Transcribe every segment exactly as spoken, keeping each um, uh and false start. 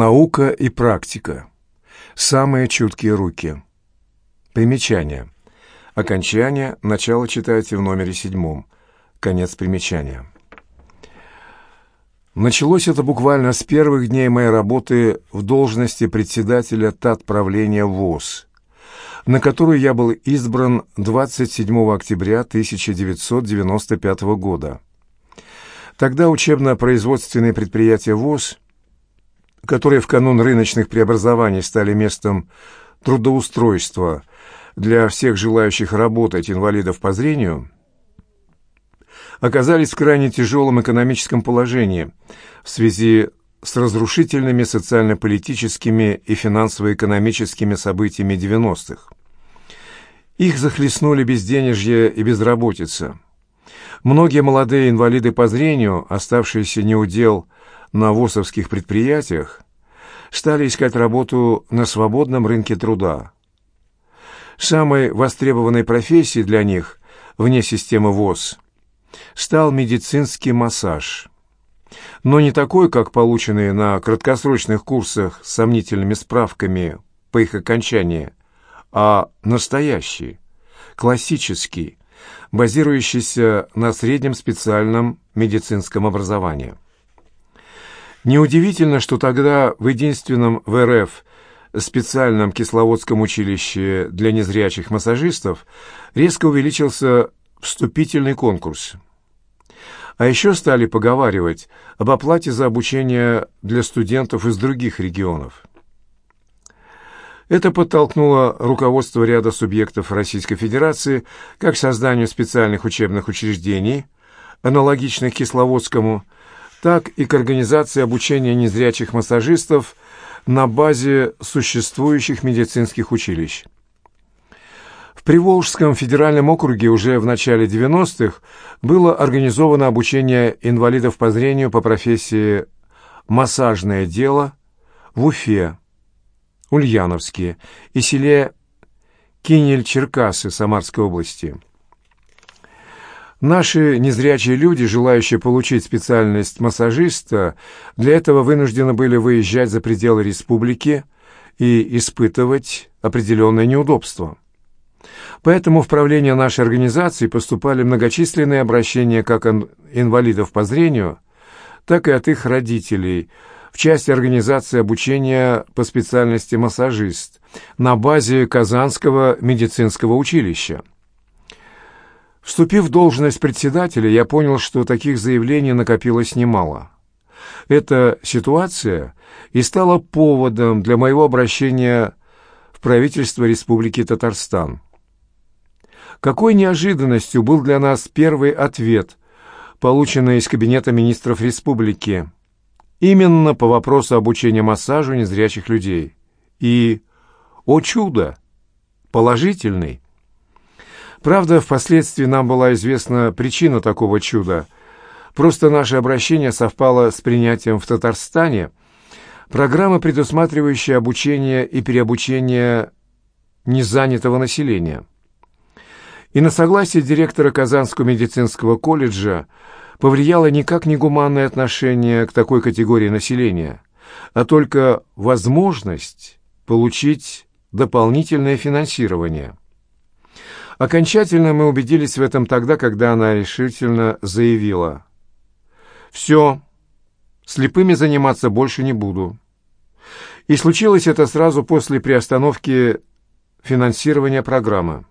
Наука и практика. Самые чуткие руки. Примечание. Окончание. Начало читайте в номере седьмом. Конец примечания. Началось это буквально с первых дней моей работы в должности председателя Татправления ВОС, на которую я был избран двадцать седьмого октября тысяча девятьсот девяносто пятого года. Тогда учебно-производственные предприятия ВОС, которые в канун рыночных преобразований стали местом трудоустройства для всех желающих работать инвалидов по зрению, оказались в крайне тяжелом экономическом положении в связи с разрушительными социально-политическими и финансово-экономическими событиями девяностых. Их захлестнули безденежье и безработица. Многие молодые инвалиды по зрению, оставшиеся неудел на ВОСовских предприятиях, стали искать работу на свободном рынке труда. Самой востребованной профессией для них вне системы ВОС стал медицинский массаж. Но не такой, как полученный на краткосрочных курсах с сомнительными справками по их окончании, а настоящий, классический, базирующийся на среднем специальном медицинском образовании. Неудивительно, что тогда в единственном в эр эф специальном кисловодском училище для незрячих массажистов резко увеличился вступительный конкурс. А еще стали поговаривать об оплате за обучение для студентов из других регионов. Это подтолкнуло руководство ряда субъектов Российской Федерации как к созданию специальных учебных учреждений, аналогичных Кисловодскому, так и к организации обучения незрячих массажистов на базе существующих медицинских училищ. В Приволжском федеральном округе уже в начале девяностых было организовано обучение инвалидов по зрению по профессии «массажное дело» в Уфе, Ульяновске и селе Кинель-Черкасы Самарской области. Наши незрячие люди, желающие получить специальность массажиста, для этого вынуждены были выезжать за пределы республики и испытывать определенные неудобства. Поэтому в правление нашей организации поступали многочисленные обращения как от инвалидов по зрению, так и от их родителей в части организации обучения по специальности массажист на базе Казанского медицинского училища. Вступив в должность председателя, я понял, что таких заявлений накопилось немало. Эта ситуация и стала поводом для моего обращения в правительство Республики Татарстан. Какой неожиданностью был для нас первый ответ, полученный из Кабинета министров республики, именно по вопросу обучения массажу незрячих людей. И, о чудо, положительный. Правда, впоследствии нам была известна причина такого чуда. Просто наше обращение совпало с принятием в Татарстане программы, предусматривающей обучение и переобучение незанятого населения. И на согласие директора Казанского медицинского колледжа повлияло никак не гуманное отношение к такой категории населения, а только возможность получить дополнительное финансирование. Окончательно мы убедились в этом тогда, когда она решительно заявила: «Все, слепыми заниматься больше не буду». И случилось это сразу после приостановки финансирования программы.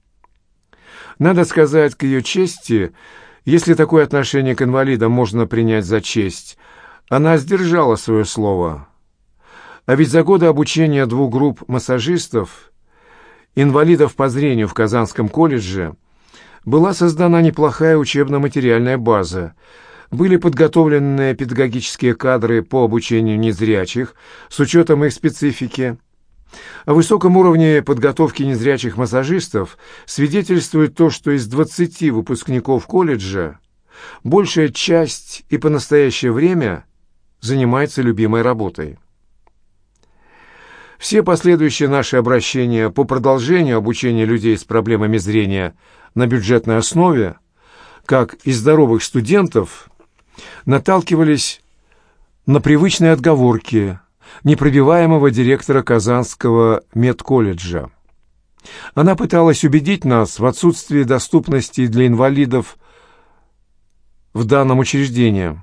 Надо сказать, к ее чести, если такое отношение к инвалидам можно принять за честь, она сдержала свое слово. А ведь за годы обучения двух групп массажистов, инвалидов по зрению в Казанском колледже, была создана неплохая учебно-материальная база, были подготовлены педагогические кадры по обучению незрячих с учетом их специфики. О высоком уровне подготовки незрячих массажистов свидетельствует то, что из двадцати выпускников колледжа большая часть и по настоящее время занимается любимой работой. Все последующие наши обращения по продолжению обучения людей с проблемами зрения на бюджетной основе, как и здоровых студентов, наталкивались на привычные отговорки, непробиваемого директора Казанского медколледжа. Она пыталась убедить нас в отсутствии доступности для инвалидов в данном учреждении.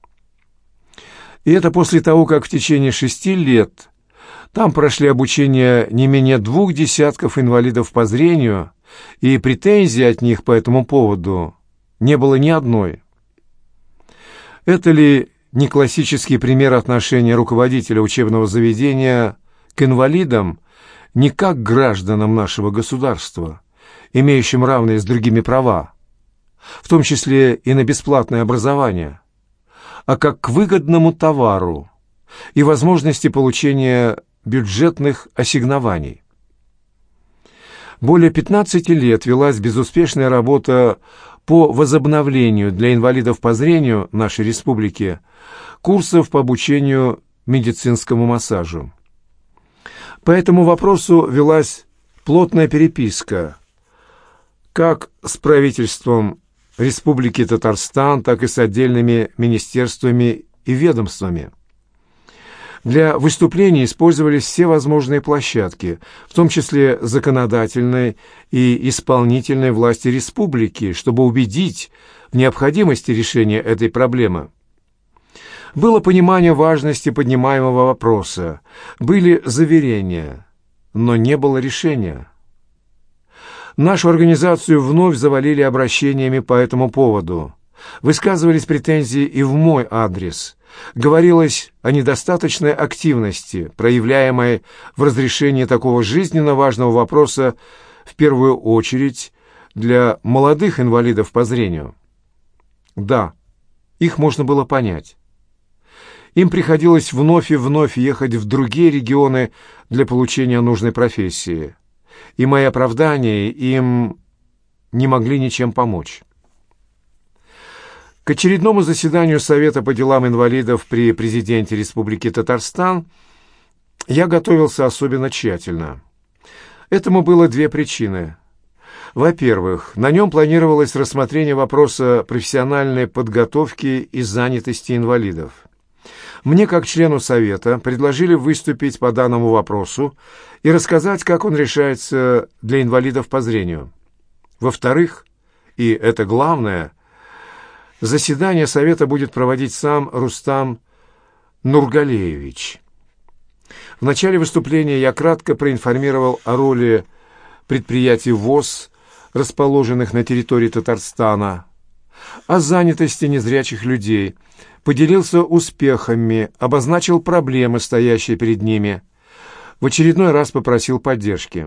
И это после того, как в течение шести лет там прошли обучение не менее двух десятков инвалидов по зрению, и претензий от них по этому поводу не было ни одной. Это ли не классический пример отношения руководителя учебного заведения к инвалидам не как к гражданам нашего государства, имеющим равные с другими права, в том числе и на бесплатное образование, а как к выгодному товару и возможности получения бюджетных ассигнований? Более пятнадцати лет велась безуспешная работа по возобновлению для инвалидов по зрению нашей республики курсов по обучению медицинскому массажу. По этому вопросу велась плотная переписка как с правительством Республики Татарстан, так и с отдельными министерствами и ведомствами. Для выступлений использовались все возможные площадки, в том числе законодательной и исполнительной власти республики, чтобы убедить в необходимости решения этой проблемы. Было понимание важности поднимаемого вопроса, были заверения, но не было решения. Нашу организацию вновь завалили обращениями по этому поводу. Высказывались претензии и в мой адрес. Говорилось о недостаточной активности, проявляемой в разрешении такого жизненно важного вопроса, в первую очередь для молодых инвалидов по зрению. Да, их можно было понять. Им приходилось вновь и вновь ехать в другие регионы для получения нужной профессии, и мои оправдания им не могли ничем помочь. К очередному заседанию Совета по делам инвалидов при президенте Республики Татарстан я готовился особенно тщательно. Этому было две причины. Во-первых, на нем планировалось рассмотрение вопроса профессиональной подготовки и занятости инвалидов. Мне, как члену Совета, предложили выступить по данному вопросу и рассказать, как он решается для инвалидов по зрению. Во-вторых, и это главное, заседание Совета будет проводить сам Рустам Нургалеевич. В начале выступления я кратко проинформировал о роли предприятий ВОС, расположенных на территории Татарстана, о занятости незрячих людей, поделился успехами, обозначил проблемы, стоящие перед ними, в очередной раз попросил поддержки.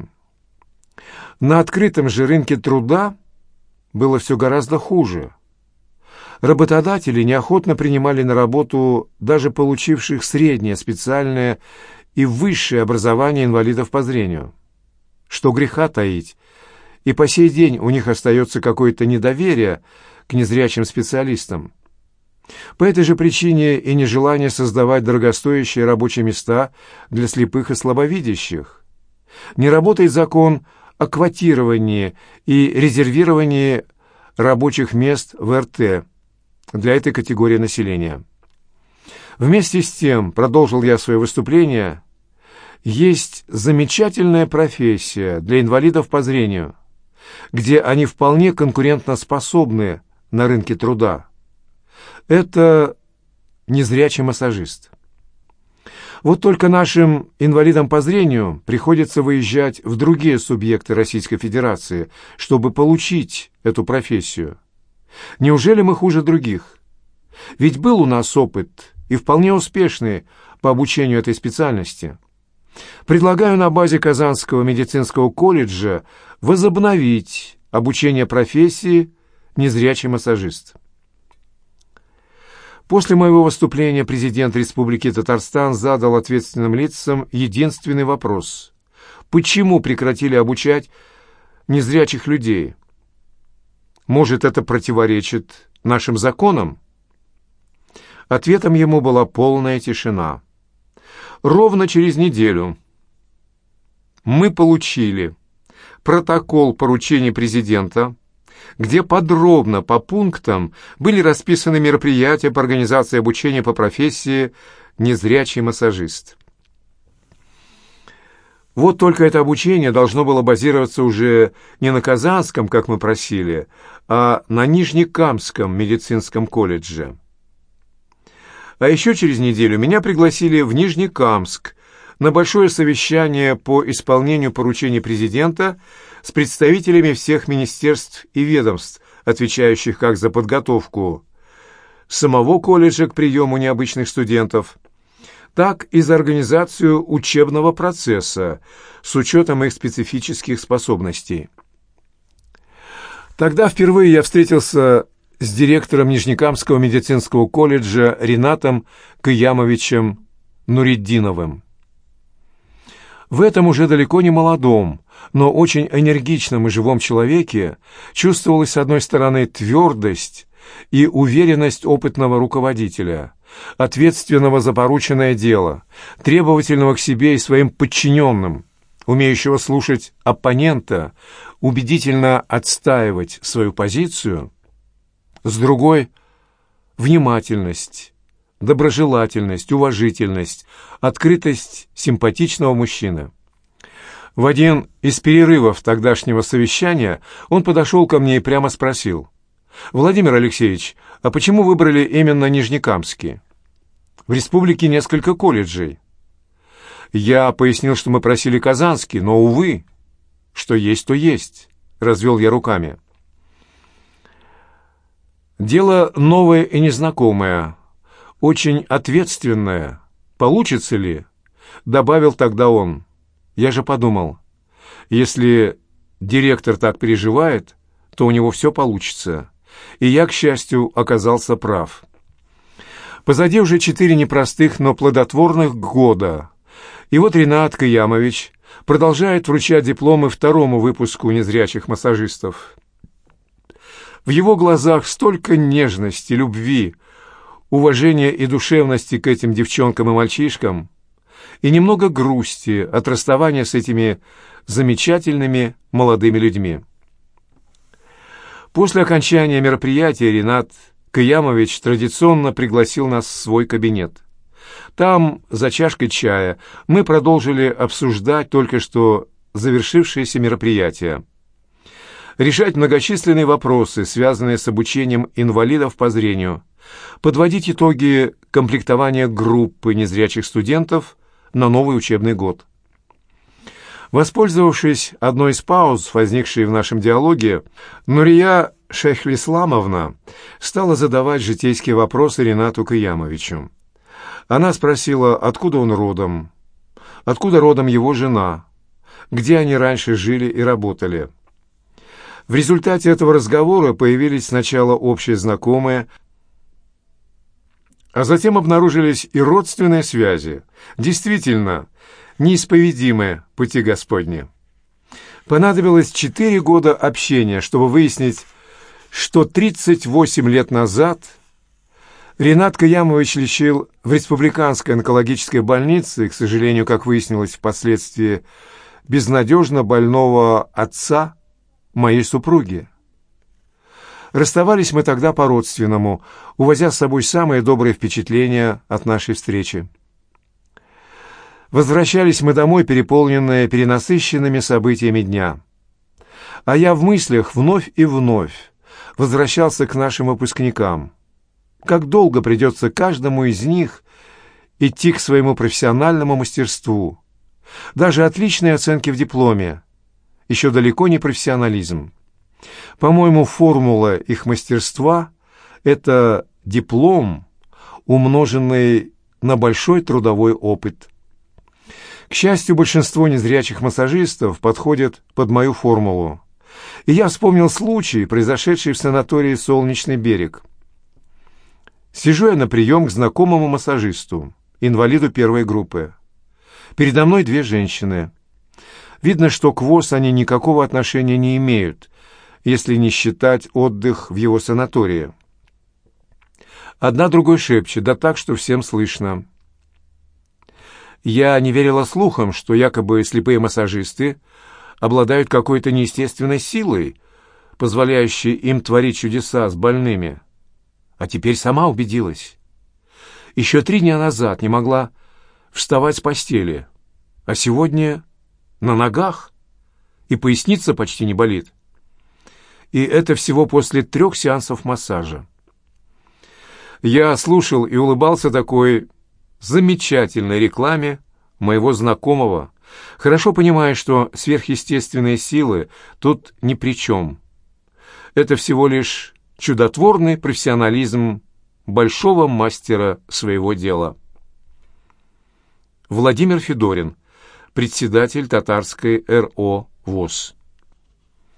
На открытом же рынке труда было все гораздо хуже. Работодатели неохотно принимали на работу даже получивших среднее, специальное и высшее образование инвалидов по зрению. Что греха таить, и по сей день у них остается какое-то недоверие к незрячим специалистам. По этой же причине и нежелание создавать дорогостоящие рабочие места для слепых и слабовидящих. Не работает закон о квотировании и резервировании рабочих мест в эр тэ для этой категории населения. Вместе с тем, продолжил я свое выступление, есть замечательная профессия для инвалидов по зрению, где они вполне конкурентоспособны на рынке труда. Это незрячий массажист. Вот только нашим инвалидам по зрению приходится выезжать в другие субъекты Российской Федерации, чтобы получить эту профессию. Неужели мы хуже других? Ведь был у нас опыт, и вполне успешный, по обучению этой специальности. Предлагаю на базе Казанского медицинского колледжа возобновить обучение профессии незрячий массажист. После моего выступления президент Республики Татарстан задал ответственным лицам единственный вопрос. Почему прекратили обучать незрячих людей? Может, это противоречит нашим законам? Ответом ему была полная тишина. Ровно через неделю мы получили протокол поручений президента, где подробно по пунктам были расписаны мероприятия по организации обучения по профессии незрячий массажист. Вот только это обучение должно было базироваться уже не на Казанском, как мы просили, а на Нижнекамском медицинском колледже. А еще через неделю меня пригласили в Нижнекамск на большое совещание по исполнению поручений президента с представителями всех министерств и ведомств, отвечающих как за подготовку самого колледжа к приему необычных студентов, так и за организацию учебного процесса с учетом их специфических способностей. Тогда впервые я встретился с директором Нижнекамского медицинского колледжа Ринатом Кыямовичем Нуриддиновым. В этом уже далеко не молодом, но очень энергичном и живом человеке чувствовалась, с одной стороны, твердость и уверенность опытного руководителя, ответственного за порученное дело, требовательного к себе и своим подчиненным, умеющего слушать оппонента, убедительно отстаивать свою позицию, с другой — внимательность, доброжелательность, уважительность, открытость симпатичного мужчины. В один из перерывов тогдашнего совещания он подошел ко мне и прямо спросил: «Владимир Алексеевич, а почему выбрали именно Нижнекамский? В республике несколько колледжей». Я пояснил, что мы просили Казанский, но, увы, что есть, то есть, развел я руками. Дело новое и незнакомое, очень ответственное. Получится ли? Добавил тогда он. Я же подумал, если директор так переживает, то у него все получится. И я, к счастью, оказался прав. Позади уже четыре непростых, но плодотворных года. И вот Ринат Кыямович продолжает вручать дипломы второму выпуску незрячих массажистов. В его глазах столько нежности, любви, уважения и душевности к этим девчонкам и мальчишкам, и немного грусти от расставания с этими замечательными молодыми людьми. После окончания мероприятия Ринат Кыямович традиционно пригласил нас в свой кабинет. Там, за чашкой чая, мы продолжили обсуждать только что завершившееся мероприятие, решать многочисленные вопросы, связанные с обучением инвалидов по зрению, подводить итоги комплектования группы незрячих студентов на новый учебный год. Воспользовавшись одной из пауз, возникшей в нашем диалоге, Нурия Шейхлисламовна стала задавать житейские вопросы Ринату Кыямовичу. Она спросила, откуда он родом, откуда родом его жена, где они раньше жили и работали. В результате этого разговора появились сначала общие знакомые, а затем обнаружились и родственные связи. Действительно, неисповедимы пути Господни. Понадобилось четыре года общения, чтобы выяснить, что тридцать восемь лет назад Ринат Кыямович лечил в республиканской онкологической больнице, к сожалению, как выяснилось впоследствии, безнадежно больного отца моей супруги. Расставались мы тогда по-родственному, увозя с собой самые добрые впечатления от нашей встречи. Возвращались мы домой, переполненные перенасыщенными событиями дня. А я в мыслях вновь и вновь возвращался к нашим выпускникам. Как долго придется каждому из них идти к своему профессиональному мастерству. Даже отличные оценки в дипломе еще далеко не профессионализм. По-моему, формула их мастерства — это диплом, умноженный на большой трудовой опыт. К счастью, большинство незрячих массажистов подходят под мою формулу. И я вспомнил случай, произошедший в санатории «Солнечный берег». Сижу я на прием к знакомому массажисту, инвалиду первой группы. Передо мной две женщины. Видно, что к ВОС они никакого отношения не имеют, если не считать отдых в его санатории. Одна другой шепчет, да так, что всем слышно. Я не верила слухам, что якобы слепые массажисты обладают какой-то неестественной силой, позволяющей им творить чудеса с больными. А теперь сама убедилась. Еще три дня назад не могла вставать с постели, а сегодня на ногах, и поясница почти не болит. И это всего после трех сеансов массажа. Я слушал и улыбался такой замечательной рекламе моего знакомого, хорошо понимая, что сверхъестественные силы тут ни при чем. Это всего лишь чудотворный профессионализм большого мастера своего дела. Владимир Федорин, председатель Татарской эр о ВОС.